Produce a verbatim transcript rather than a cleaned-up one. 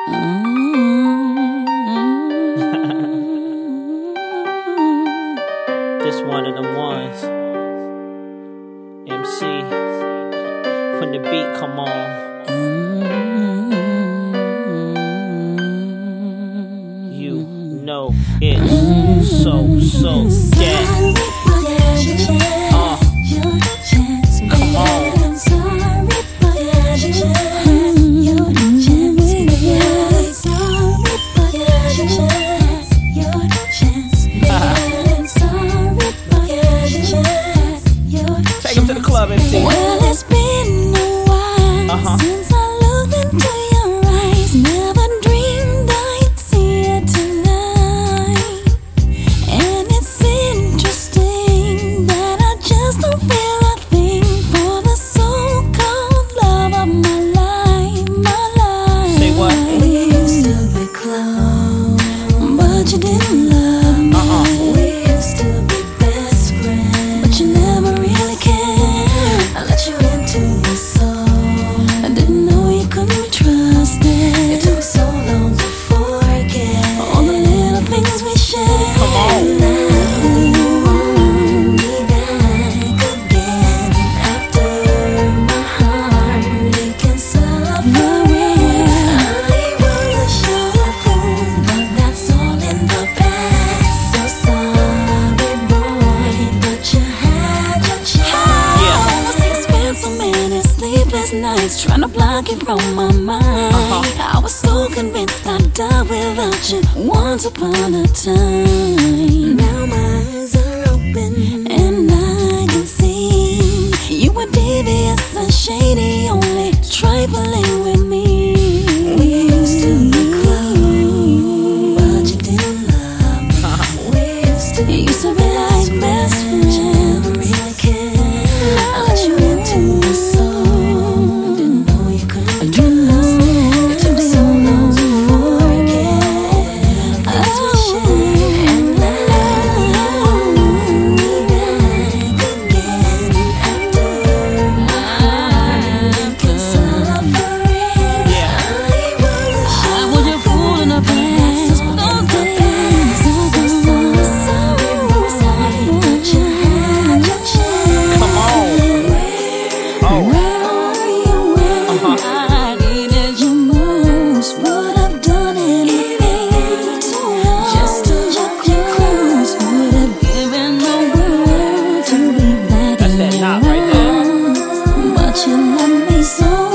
This one of them ones. M C, when the beat come on. You know it's so, so dead. Uh, come on. Take him to the club, M C. Well, it's been a while uh-huh. since I looked into your eyes. Never dreamed I'd see it tonight. And it's interesting that I just don't feel a thing for the so-called love of my life, my life. Say what? We used to be close, but you didn't love me. Uh-uh. We used to be best friends, but you never really cared. I let you into my soul. I didn't know you couldn't be trusted. It took so long to forget all the little things we shared. Come on. Now you want me back again after my heart aching suffering. I was sure fool, but that's all in the past. So sorry, boy, but you had your chance. Yeah. I spent so many sleepless nights trying to block it from my mind. Uh-huh. I was so convinced I'd die without you once upon a time. Now my eyes are open and I can see you were devious and shady, only trifling with me. We used to be close, but you didn't love me. We used to be, used to be like best friends. Never really cared. I let you into my soul. Didn't know you couldn't trust. It took so long to forget things we shared. And now you want me back again after my heart aching suffering. Yeah. I was a fool in the past. Don't the past. So sorry, sorry, sorry, but you had your chance. Come on. Oh. Where are you when Uh-huh. I needed you most? Would have done anything to just to look you close. Would have given the world to be back That's in that your knot right there. arms. But you left me so